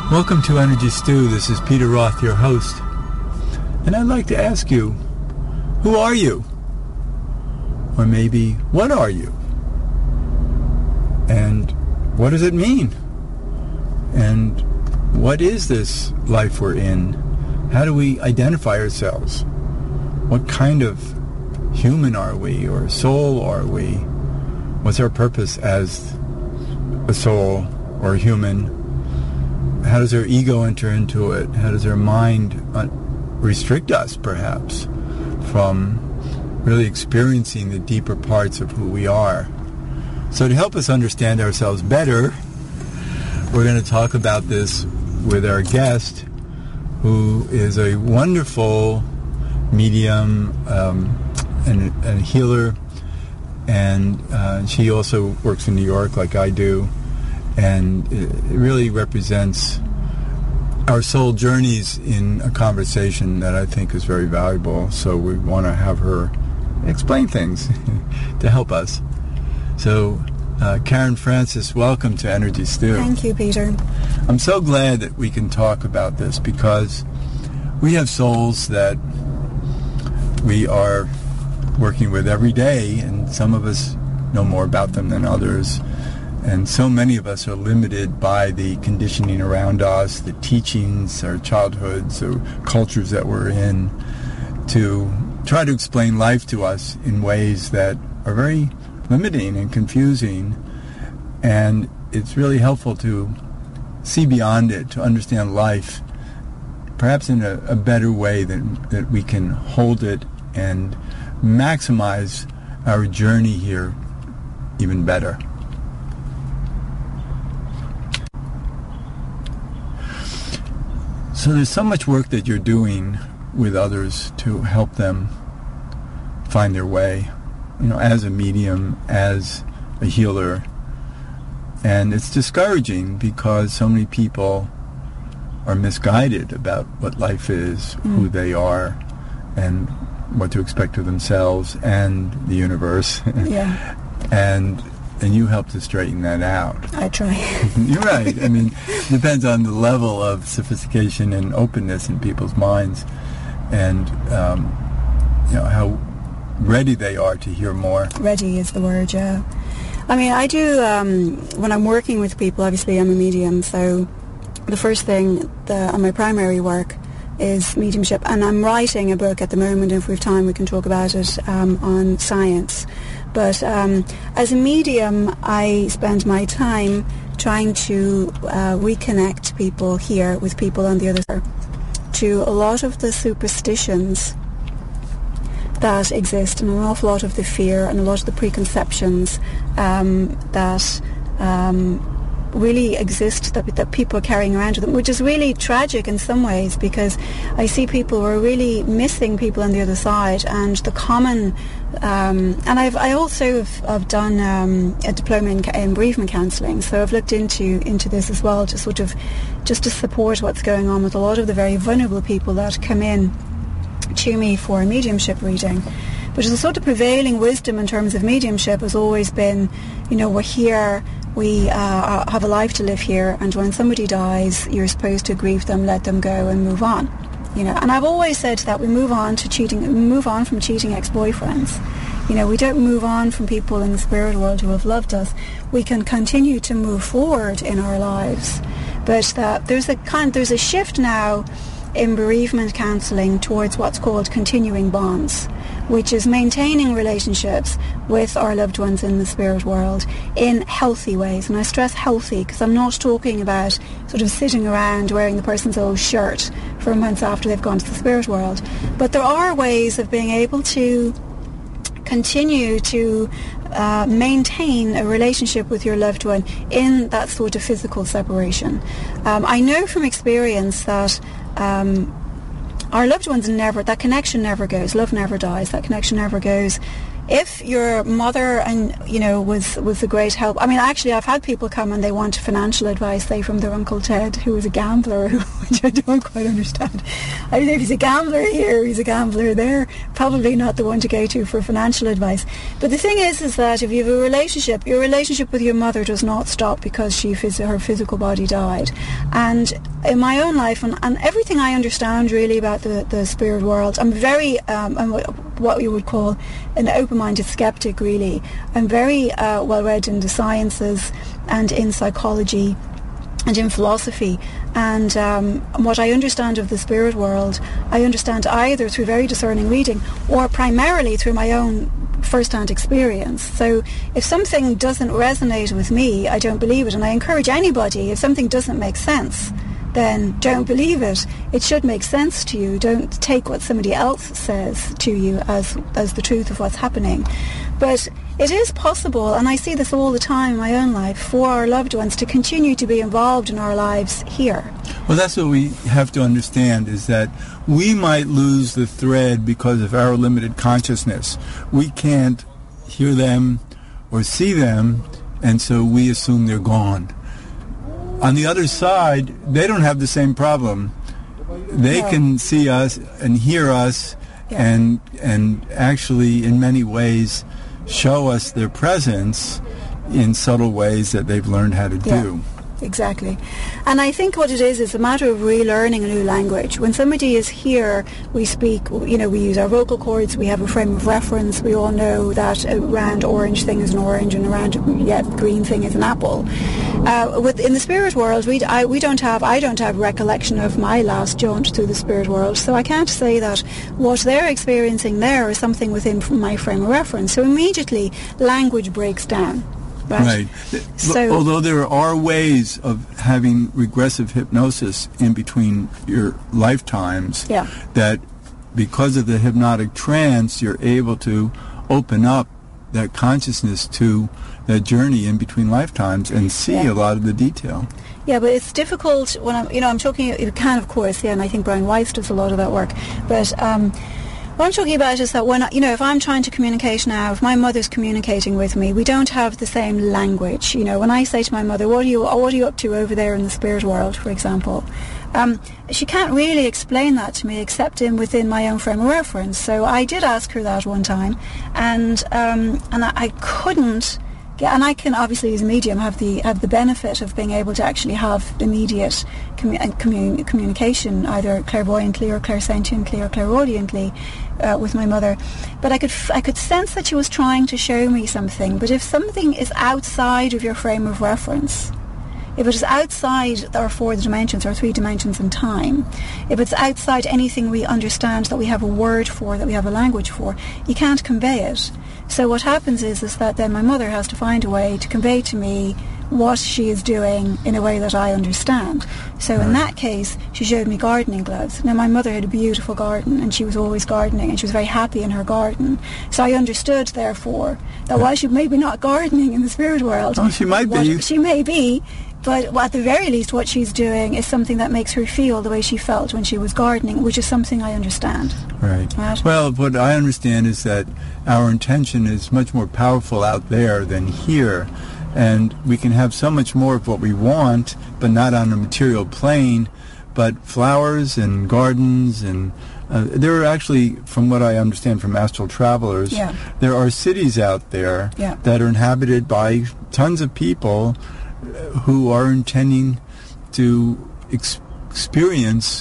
Welcome to Energy Stew. This is Peter Roth, your host. And I'd like to ask you, who are you? Or maybe, what are you? And what does it mean? And what is this life we're in? How do we identify ourselves? What kind of human are we, or soul are we? What's our purpose as a soul or a human? How does our ego enter into it? How does our mind restrict us, perhaps, from really experiencing the deeper parts of who we are? So to help us understand ourselves better, we're going to talk about this with our guest, who is a wonderful medium and a healer, and she also works in New York like I do. And it really represents our soul journeys in a conversation that I think is very valuable. So we want to have her explain things to help us. So Karen Francis, welcome to Energy Stew. Thank you, Peter. I'm so glad that we can talk about this, because we have souls that we are working with every day, and some of us know more about them than others. And so many of us are limited by the conditioning around us, the teachings, our childhoods, the cultures that we're in, to try to explain life to us in ways that are very limiting and confusing. And it's really helpful to see beyond it, to understand life, perhaps in a better way that we can hold it and maximize our journey here even better. So there's so much work that you're doing with others to help them find their way, as a medium, as a healer. And it's discouraging because so many people are misguided about what life is, who they are, and what to expect of themselves and the universe. Yeah. And you help to straighten that out. I try. You're right. I mean, it depends on the level of sophistication and openness in people's minds, and how ready they are to hear more. Ready is the word, yeah. I mean, I do, when I'm working with people, obviously I'm a medium, so the first thing on my primary work is mediumship, and I'm writing a book at the moment, and if we have time we can talk about it, on science. But as a medium, I spend my time trying to reconnect people here with people on the other side to a lot of the superstitions that exist, and an awful lot of the fear and a lot of the preconceptions that really exist, that people are carrying around with them, which is really tragic in some ways, because I see people who are really missing people on the other side, and the common and I also have done a diploma in bereavement counselling, so I've looked into this as well, to to support what's going on with a lot of the very vulnerable people that come in to me for a mediumship reading. But the sort of prevailing wisdom in terms of mediumship has always been, we're here, we have a life to live here, and when somebody dies, you're supposed to grieve them, let them go, and move on. And I've always said that we move on from cheating ex-boyfriends. We don't move on from people in the spirit world who have loved us. We can continue to move forward in our lives, but that there's a shift now in bereavement counselling towards what's called continuing bonds, which is maintaining relationships with our loved ones in the spirit world in healthy ways. And I stress healthy, because I'm not talking about sort of sitting around wearing the person's old shirt for months after they've gone to the spirit world. But there are ways of being able to continue to maintain a relationship with your loved one in that sort of physical separation. I know from experience that our loved ones that connection never goes. Love never dies. That connection never goes. if your mother was a great help. I mean, actually, I've had people come and they want financial advice, say from their Uncle Ted, who was a gambler, which I don't quite understand. I don't know if he's a gambler here, he's a gambler there. Probably not the one to go to for financial advice. But the thing is that if you have a relationship, your relationship with your mother does not stop because her physical body died. And in my own life, and everything I understand really about the spirit world, I'm very, I'm what you would call an open-minded skeptic, really. I'm very well-read in the sciences and in psychology and in philosophy, and what I understand of the spirit world, I understand either through very discerning reading or primarily through my own first-hand experience. So if something doesn't resonate with me, I don't believe it, and I encourage anybody, if something doesn't make sense, then don't believe it. It should make sense to you. Don't take what somebody else says to you as the truth of what's happening. But it is possible, and I see this all the time in my own life, for our loved ones to continue to be involved in our lives here. Well, that's what we have to understand, is that we might lose the thread because of our limited consciousness. We can't hear them or see them, and so we assume they're gone. On the other side, they don't have the same problem. They can see us and hear us, and actually, in many ways, show us their presence in subtle ways that they've learned how to do. Exactly. And I think what it is a matter of relearning a new language. When somebody is here, we speak, we use our vocal cords, we have a frame of reference, we all know that a round orange thing is an orange and a round green thing is an apple. In the spirit world, I don't have recollection of my last jaunt through the spirit world, so I can't say that what they're experiencing there is something within my frame of reference. So immediately, language breaks down. Right. So, although there are ways of having regressive hypnosis in between your lifetimes, that because of the hypnotic trance, you're able to open up that consciousness to that journey in between lifetimes and see a lot of the detail. Yeah, but it's difficult when I'm talking. You can, of course, and I think Brian Weiss does a lot of that work, but. What I'm talking about is that when, if I'm trying to communicate now, if my mother's communicating with me, we don't have the same language. When I say to my mother, what are you up to over there in the spirit world, for example, she can't really explain that to me except within my own frame of reference. So I did ask her that one time, and I couldn't. Yeah, and I can obviously, as a medium, have the benefit of being able to actually have immediate communication, either clairvoyantly or clairsentiently or clairaudiently, with my mother. But I could sense that she was trying to show me something. But if something is outside of your frame of reference, if it is outside our 4 dimensions or 3 dimensions in time, if it's outside anything we understand that we have a word for, that we have a language for, you can't convey it. So what happens is that then my mother has to find a way to convey to me what she is doing in a way that I understand. So in that case, she showed me gardening gloves. Now, my mother had a beautiful garden, and she was always gardening, and she was very happy in her garden. So I understood, therefore, that while she may be not gardening in the spirit world... Oh, she might be. She may be, but at the very least, what she's doing is something that makes her feel the way she felt when she was gardening, which is something I understand. Right. Well, what I understand is that our intention is much more powerful out there than here, and we can have so much more of what we want, but not on a material plane. But flowers and gardens, and there are actually, from what I understand from astral travelers, there are cities out there that are inhabited by tons of people who are intending to experience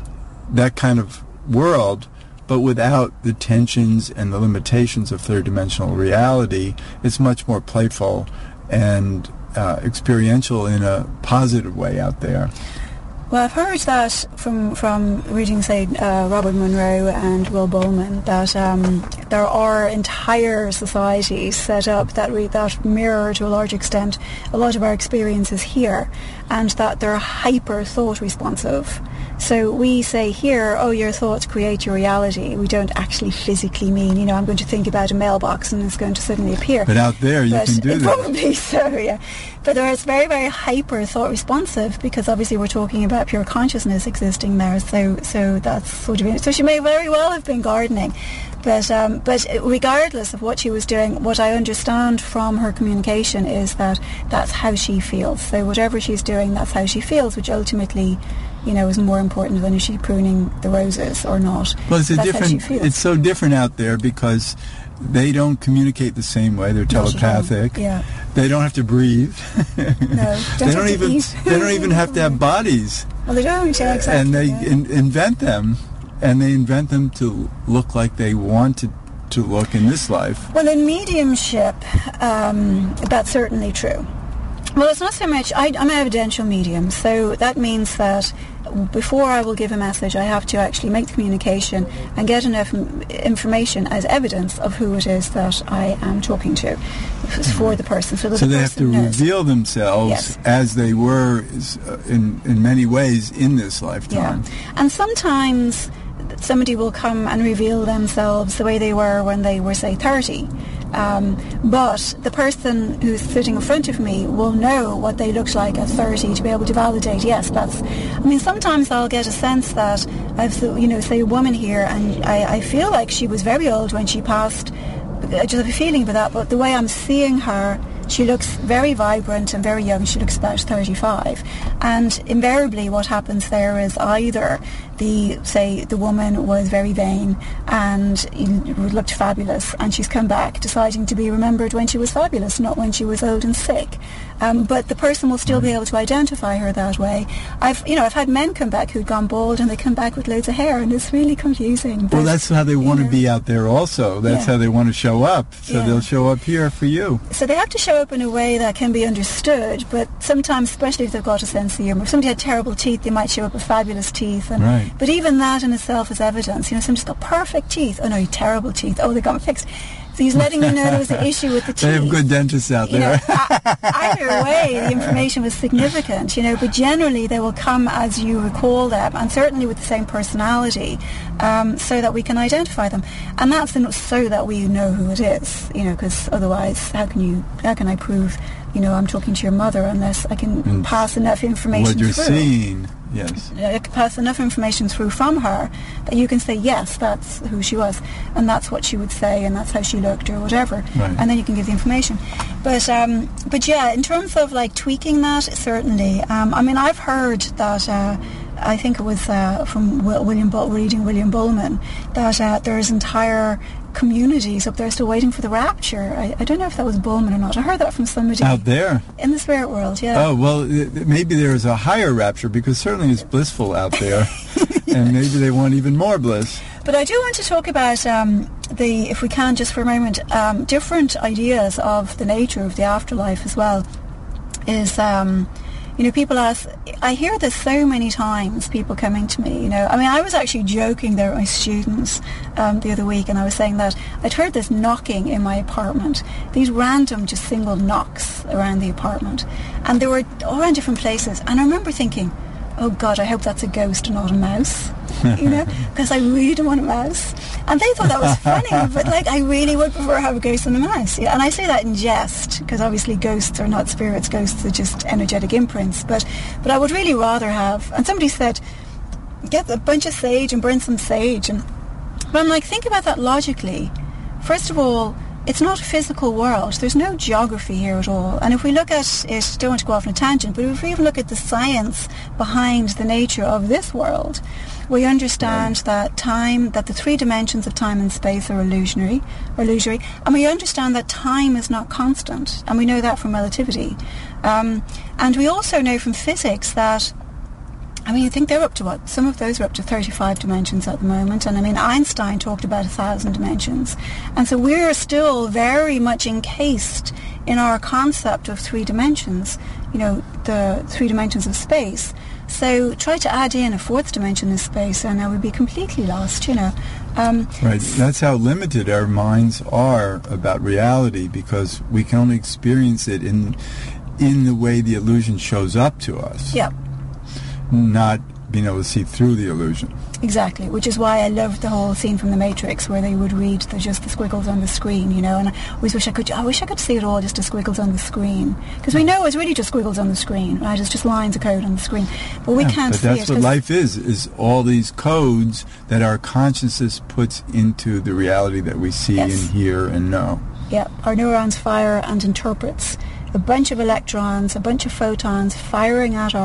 that kind of world, but without the tensions and the limitations of third-dimensional reality. It's much more playful and experiential in a positive way out there. Well, I've heard that from reading, say, Robert Monroe and Will Bowman, that there are entire societies set up that mirror, to a large extent, a lot of our experiences here, and that they're hyper-thought responsive. So we say here, your thoughts create your reality. We don't actually physically mean, I'm going to think about a mailbox and it's going to suddenly appear. But out there you can do that. Probably so, yeah. But it's very, very hyper-thought responsive, because obviously we're talking about pure consciousness existing there. So that's sort of... So she may very well have been gardening. But But regardless of what she was doing, what I understand from her communication is that that's how she feels. So whatever she's doing, that's how she feels, which ultimately, is more important than is she pruning the roses or not. Well, it's so different out there because they don't communicate the same way. They're telepathic. Yeah. They don't have to breathe. No, they don't even have to have bodies. Well, they don't. Yeah, exactly. And they invent them, and they invent them to look like they want to look in this life. Well, in mediumship, that's certainly true. Well, it's not so much. I'm an evidential medium, so that means that before I will give a message, I have to actually make the communication and get enough information as evidence of who it is that I am talking to for the person. So they have to reveal themselves as they were in many ways in this lifetime. Yeah. And sometimes somebody will come and reveal themselves the way they were when they were, say, 30. But the person who's sitting in front of me will know what they looked like at 30 to be able to validate, yes, sometimes I'll get a sense that I've, say a woman here, and I feel like she was very old when she passed. I just have a feeling about that, but the way I'm seeing her, she looks very vibrant and very young. She looks about 35. And invariably what happens there is either the woman was very vain and looked fabulous, and she's come back deciding to be remembered when she was fabulous, not when she was old and sick. But the person will still be able to identify her that way. I've had men come back who'd gone bald, and they come back with loads of hair, and it's really confusing. Well, that's how they want to be out there also. That's how they want to show up. So they'll show up here for you. So they have to show up in a way that can be understood, but sometimes, especially if they've got a sense of humour, if somebody had terrible teeth, they might show up with fabulous teeth. Right. But even that in itself is evidence. Somebody's got perfect teeth. Oh no, terrible teeth. Oh, they got them fixed. So he's letting me know there was an issue with the teeth. They have good dentists out there. Either way, the information was significant, but generally they will come as you recall them, and certainly with the same personality, so that we can identify them. And that's so that we know who it is, because otherwise how can I prove, I'm talking to your mother unless I can pass enough information through. What you're seeing. Yes. I could pass enough information through from her that you can say, yes, that's who she was, and that's what she would say, and that's how she looked, or whatever. Right. And then you can give the information. But yeah, in terms of tweaking that, certainly. I've heard that. I think it was from William Bullman that there's entire communities up there still waiting for the rapture. I don't know if that was Bullman or not. I heard that from somebody out there in the spirit world. Yeah. Oh well, maybe there is a higher rapture, because certainly it's blissful out there, and maybe they want even more bliss. But I do want to talk about if we can, just for a moment, different ideas of the nature of the afterlife as well. Is people ask, I hear this so many times, people coming to me, I was actually joking there with my students the other week, and I was saying that I'd heard this knocking in my apartment, these random just single knocks around the apartment, and they were all around different places, and I remember thinking, oh God, I hope that's a ghost and not a mouse, because I really don't want a mouse. And they thought that was funny, but I really would prefer to have a ghost than a mouse. Yeah? And I say that in jest, because obviously ghosts are not spirits, ghosts are just energetic imprints. But I would really rather have, and somebody said, get a bunch of sage and burn some sage. But I'm like, think about that logically. First of all, it's not a physical world. There's no geography here at all. And if we look at it, don't want to go off on a tangent, but if we even look at the science behind the nature of this world, we understand that the 3 dimensions of time and space are illusory, and we understand that time is not constant, and we know that from relativity. And we also know from physics that, I think they're up to what? Some of those are up to 35 dimensions at the moment. And Einstein talked about 1,000 dimensions. And so we're still very much encased in our concept of 3 dimensions, the 3 dimensions of space. So try to add in a 4th dimension of space, and I would be completely lost, Right. That's how limited our minds are about reality, because we can only experience it in the way the illusion shows up to us. Yeah. not being able to see through the illusion. Exactly, which is why I loved the whole scene from The Matrix where they would read just the squiggles on the screen, and I always wish I could see it all, just the squiggles on the screen, because we know it's really just squiggles on the screen, right? It's just lines of code on the screen, but we can't see it. But that's what life is all these codes that our consciousness puts into the reality that we see and hear and know. Yeah, our neurons fire and interprets a bunch of electrons, a bunch of photons firing at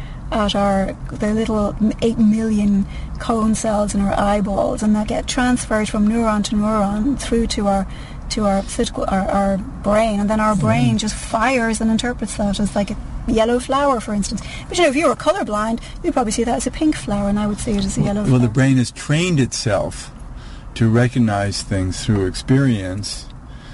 the little 8 million cone cells in our eyeballs, and that get transferred from neuron to neuron through to our physical, our brain, and then our brain just fires and interprets that as like a yellow flower, for instance. But if you were colorblind, you'd probably see that as a pink flower, and I would see it as a yellow flower. Well, the brain has trained itself to recognize things through experience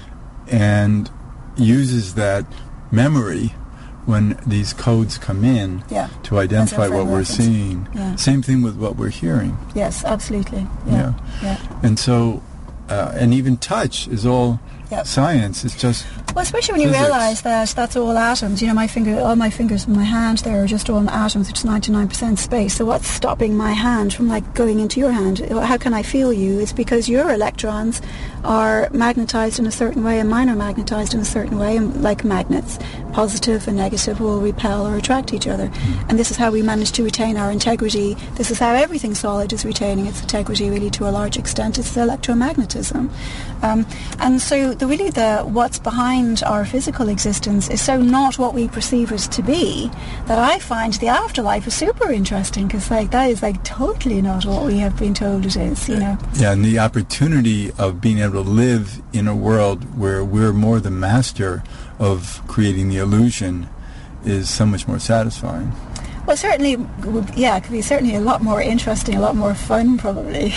and uses that memory when these codes come in to identify what we're seeing. Yeah. Same thing with what we're hearing. Yes, absolutely. Yeah. And so, and even touch is all science. It's just well, especially when you realise that that's all atoms. All my fingers in my hand there are just all atoms, which is 99% space. So what's stopping my hand from going into your hand? How can I feel you? It's because your electrons are magnetised in a certain way and mine are magnetised in a certain way, and like magnets, positive and negative will repel or attract each other. And this is how we manage to retain our integrity. This is how everything solid is retaining its integrity, really, to a large extent. It's electromagnetism. And so what's behind our physical existence is so not what we perceive it to be, that I find the afterlife is super interesting, because that is totally not what we have been told it is, Yeah, and the opportunity of being able to live in a world where we're more the master of creating the illusion is so much more satisfying. Well, certainly, it could be certainly a lot more interesting, a lot more fun, probably.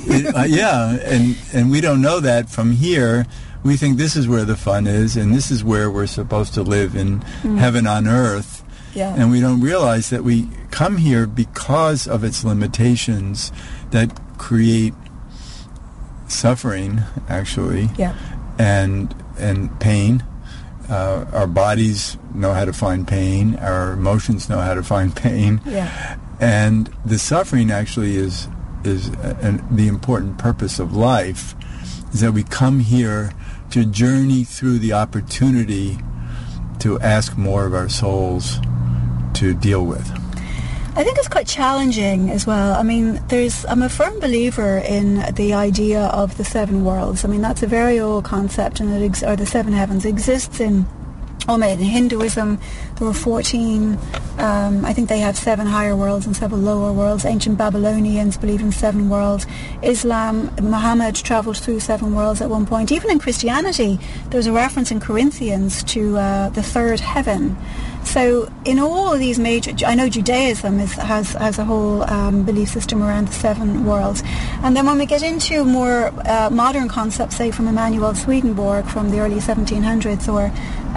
And we don't know that from here. We think this is where the fun is, and this is where we're supposed to live in heaven on earth. Yeah. And we don't realize that we come here because of its limitations that create suffering, actually, and pain. Our bodies know how to find pain. Our emotions know how to find pain. Yeah. And the suffering actually is the important purpose of life, is that we come here to journey through the opportunity to ask more of our souls to deal with. I think it's quite challenging as well. I mean, I'm a firm believer in the idea of the seven worlds. I mean, that's a very old concept, and or the seven heavens exists in Hinduism. There were 14. I think they have 7 higher worlds and 7 lower worlds. Ancient Babylonians believe in 7 worlds. Islam, Muhammad travelled through 7 worlds at one point. Even in Christianity, there's a reference in Corinthians to the third heaven. So in all of these major, I know Judaism has a whole belief system around the 7 worlds. And then when we get into more modern concepts, say from Emanuel Swedenborg from the early 1700s, or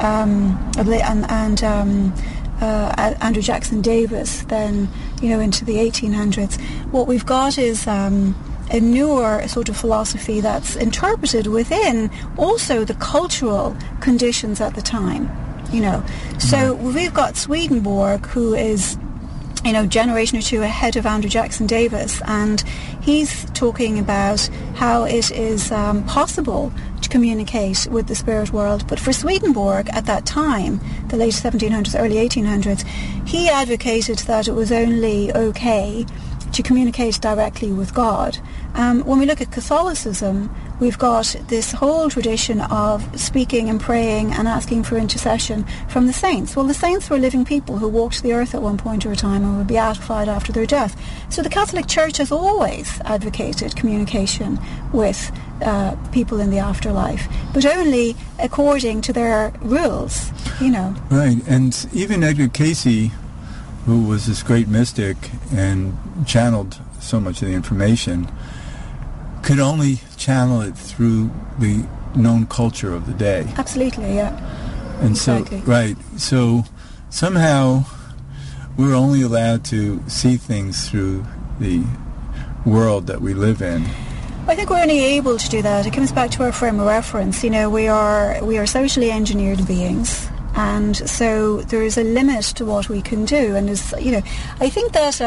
Andrew Jackson Davis, then into the 1800s, what we've got is a newer sort of philosophy that's interpreted within also the cultural conditions at the time. So we've got Swedenborg, who is, generation or two ahead of Andrew Jackson Davis, and he's talking about how it is possible to communicate with the spirit world. But for Swedenborg at that time, the late 1700s, early 1800s, he advocated that it was only okay to communicate directly with God. When we look at Catholicism, we've got this whole tradition of speaking and praying and asking for intercession from the saints. Well, the saints were living people who walked the earth at one point or a time and were beatified after their death. So the Catholic Church has always advocated communication with people in the afterlife, but only according to their rules, Right, and even Edgar Cayce, who was this great mystic and channeled so much of the information, could only channel it through the known culture of the day. Absolutely, yeah. And exactly. So somehow we're only allowed to see things through the world that we live in. I think we're only able to do that. It comes back to our frame of reference. We are socially engineered beings, And so there is a limit to what we can do. And I think that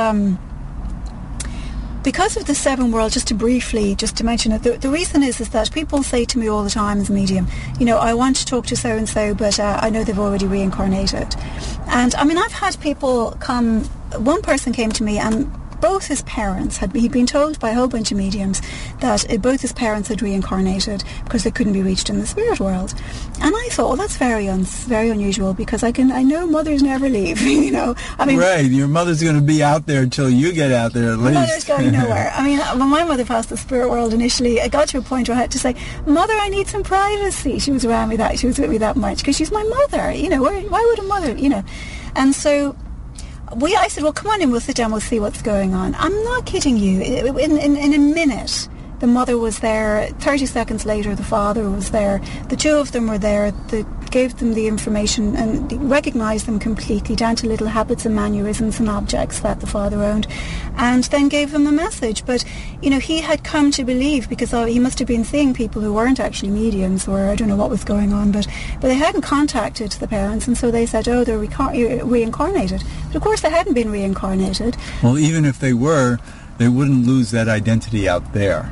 because of the seven worlds, just to mention it, the reason is that people say to me all the time as a medium, I want to talk to so-and-so, but I know they've already reincarnated. And I mean, I've had people come, one person came to me and both his parents he'd been told by a whole bunch of mediums that both his parents had reincarnated because they couldn't be reached in the spirit world. And I thought, that's very unusual, because I know mothers never leave, I mean, right, your mother's going to be out there until you get out there at least. Mother's going nowhere. I mean, when my mother passed the spirit world initially, I got to a point where I had to say, Mother, I need some privacy. She was with me that much because she's my mother, why would a mother, And so I said, well, come on in, we'll sit down, we'll see what's going on. I'm not kidding you. In a minute, the mother was there. 30 seconds later, the father was there. The two of them were there. They gave them the information and recognised them completely, down to little habits and mannerisms and objects that the father owned, and then gave them the message. But, he had come to believe, because he must have been seeing people who weren't actually mediums, or I don't know what was going on, but they hadn't contacted the parents, and so they said, oh, they're reincarnated. But of course they hadn't been reincarnated. Well, even if they were, they wouldn't lose that identity out there.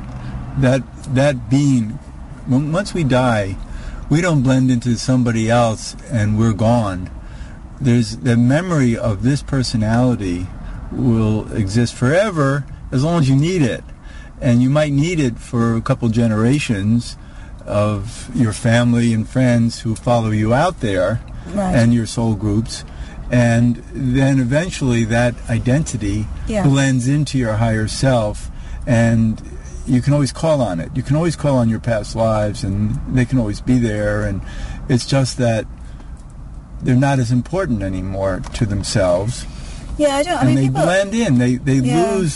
That being, once we die, we don't blend into somebody else and we're gone. There's the memory of this personality will exist forever as long as you need it. And you might need it for a couple generations of your family and friends who follow you out there, right, and your soul groups. And then eventually that identity blends into your higher self, and you can always call on it. You can always call on your past lives, and they can always be there. And it's just that they're not as important anymore to themselves. Yeah, I mean, they blend in. They lose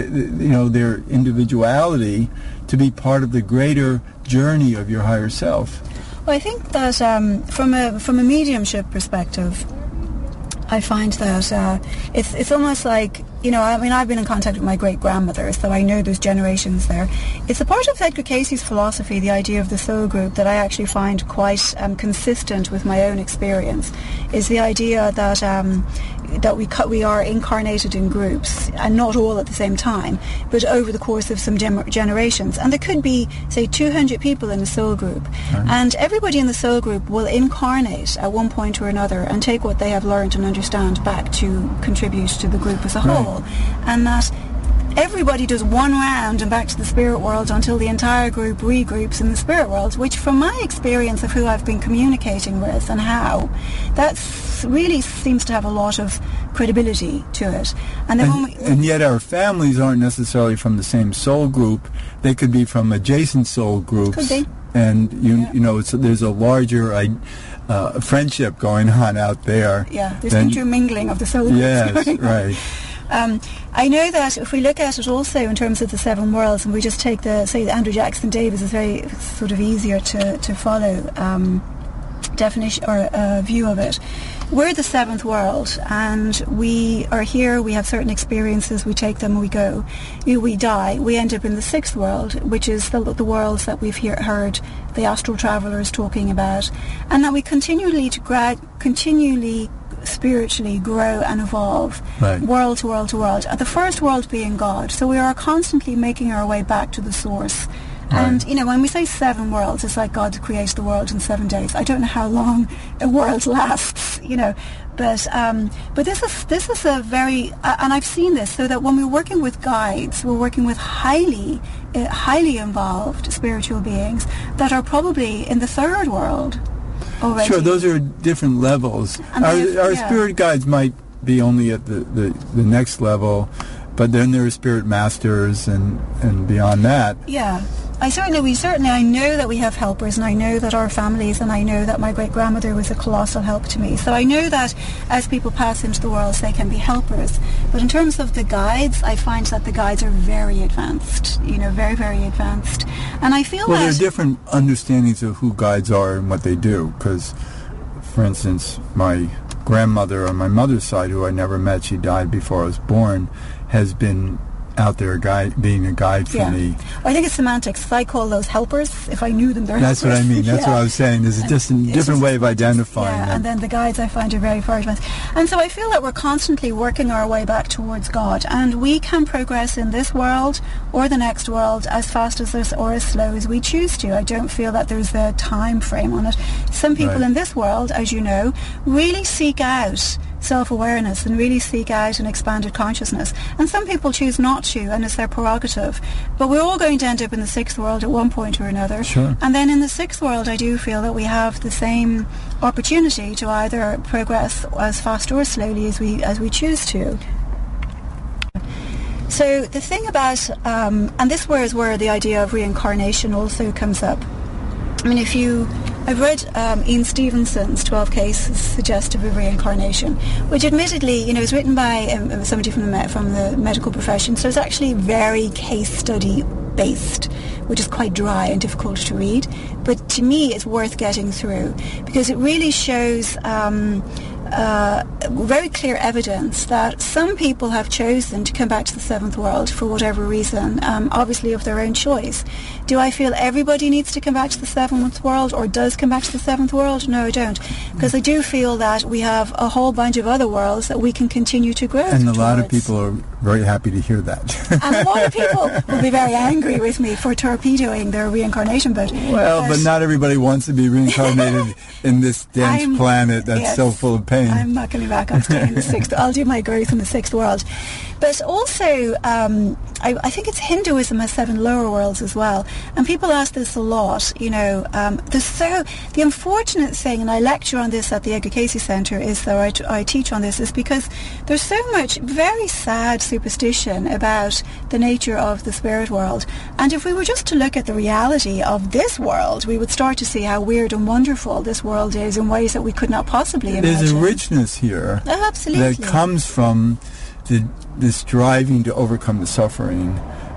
their individuality to be part of the greater journey of your higher self. Well, I think that from a mediumship perspective, I find that it's almost like, I've been in contact with my great-grandmother, so I know there's generations there. It's a part of Edgar Cayce's philosophy, the idea of the soul group, that I actually find quite consistent with my own experience, is the idea that we are incarnated in groups, and not all at the same time, but over the course of some generations. And there could be, say, 200 people in a soul group, and everybody in the soul group will incarnate at one point or another and take what they have learned and understand back to contribute to the group as a whole. And that everybody does one round and back to the spirit world until the entire group regroups in the spirit world, which from my experience of who I've been communicating with and how, that really seems to have a lot of credibility to it. And yet our families aren't necessarily from the same soul group. They could be from adjacent soul groups. Could be. And there's a larger friendship going on out there. Yeah, there's intermingling of the soul groups. Yes, right. I know that if we look at it also in terms of the seven worlds, and we just take the Andrew Jackson Davis is very sort of easier to follow definition or view of it. We're the seventh world, and we are here, we have certain experiences, we take them, we go. We die, we end up in the sixth world, which is the worlds that we've heard the astral travellers talking about, and that we continually spiritually grow and evolve, right, world to world to world. The first world being God. So we are constantly making our way back to the source. Right. And, when we say seven worlds, it's like God created the world in 7 days. I don't know how long a world lasts, but this is a very, and I've seen this, so that when we're working with guides, we're working with highly involved spiritual beings that are probably in the third world already. Sure, those are different levels. Our spirit guides might be only at the next level, but then there are spirit masters and beyond that. Yeah. I know that we have helpers, and I know that our families, and I know that my great-grandmother was a colossal help to me. So I know that as people pass into the worlds, they can be helpers. But in terms of the guides, I find that the guides are very advanced, very, very advanced. And I feel there are different understandings of who guides are and what they do. Because, for instance, my grandmother on my mother's side, who I never met, she died before I was born, has been out there being a guide for me. I think it's semantics. I call those helpers. If I knew them, they're That's helpers. What I mean. That's what I was saying. There's a different way of identifying them. And then the guides I find are very fervent. And so I feel that we're constantly working our way back towards God, and we can progress in this world or the next world as fast as or as slow as we choose to. I don't feel that there's a time frame on it. Some people in this world, as you know, really seek out self-awareness and really seek out an expanded consciousness, and some people choose not to, and it's their prerogative. But we're all going to end up in the sixth world at one point or another. Sure. And then in the sixth world, I do feel that we have the same opportunity to either progress as fast or slowly as we choose to. So the thing about and this is where the idea of reincarnation also comes up. I mean, I've read Ian Stevenson's 12 Cases Suggestive of Reincarnation, which admittedly, is written by somebody from the medical profession, so it's actually very case study based, which is quite dry and difficult to read. But to me, it's worth getting through because it really shows very clear evidence that some people have chosen to come back to the seventh world for whatever reason, obviously of their own choice. Do I feel everybody needs to come back to the seventh world or does come back to the seventh world? No, I don't. Because I do feel that we have a whole bunch of other worlds that we can continue to grow And towards. a lot of people are very happy to hear that. And a lot of people will be very angry with me for torpedoing their reincarnation boat. But not everybody wants to be reincarnated in this dense planet that's so full of pain. I'm not going back. I'm staying in the sixth. I'll do my growth in the sixth world. But also, I think it's Hinduism has 7 lower worlds as well. And people ask this a lot. The unfortunate thing, and I lecture on this at the Edgar Cayce Centre, is that I teach on this, is because there's so much very sad superstition about the nature of the spirit world. And if we were just to look at the reality of this world, we would start to see how weird and wonderful this world is in ways that we could not possibly imagine. There's a richness here absolutely. that comes from this striving to overcome the suffering.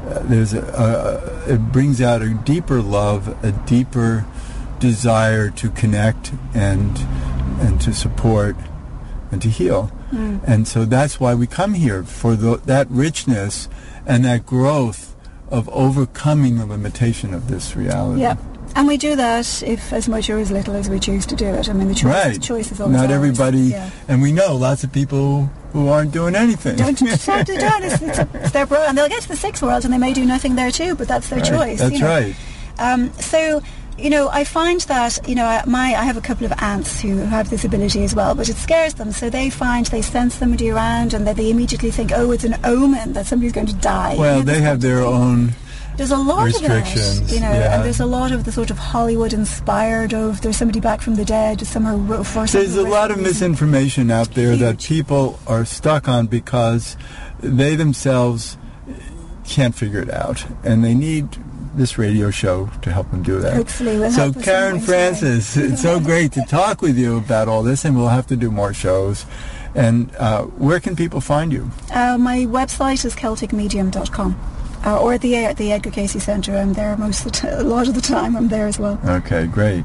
It brings out a deeper love, a deeper desire to connect and to support and to heal. And so that's why we come here, for that richness and that growth of overcoming the limitation of this reality. Yeah. And we do that if as much or as little as we choose to do it. I mean, the choice is always Not ours. everybody, and we know lots of people who aren't doing anything. It's their and they'll get to the sixth world and they may do nothing there too, but that's their choice. That's right. So, I find that, I have a couple of aunts who have this ability as well, but it scares them. So they sense somebody around and they immediately think, oh, it's an omen that somebody's going to die. Well, they have their own There's a lot restrictions, of it, and there's a lot of the sort of Hollywood-inspired of there's somebody back from the dead, There's a lot of misinformation out there that people are stuck on because they themselves can't figure it out, and they need this radio show to help them do that. Hopefully we'll So Karen Francis, it's so great to talk with you about all this, and we'll have to do more shows. And where can people find you? My website is celticmedium.com. Or at the Edgar Cayce Centre. I'm there a lot of the time. I'm there as well. Okay, great.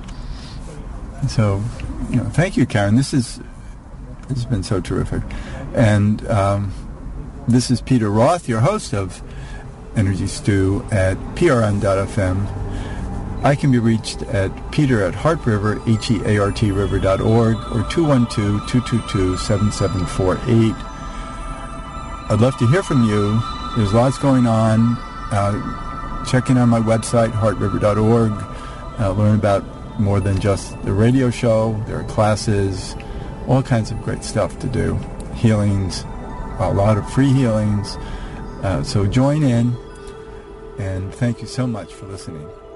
So, thank you, Karen. This has been so terrific. And this is Peter Roth, your host of Energy Stew at prn.fm. I can be reached at peter@heartriver, heartriver.org, or 212-222-7748. I'd love to hear from you. There's lots going on. Check in on my website, heartriver.org. Learn about more than just the radio show. There are classes, all kinds of great stuff to do. Healings, a lot of free healings. So join in, and thank you so much for listening.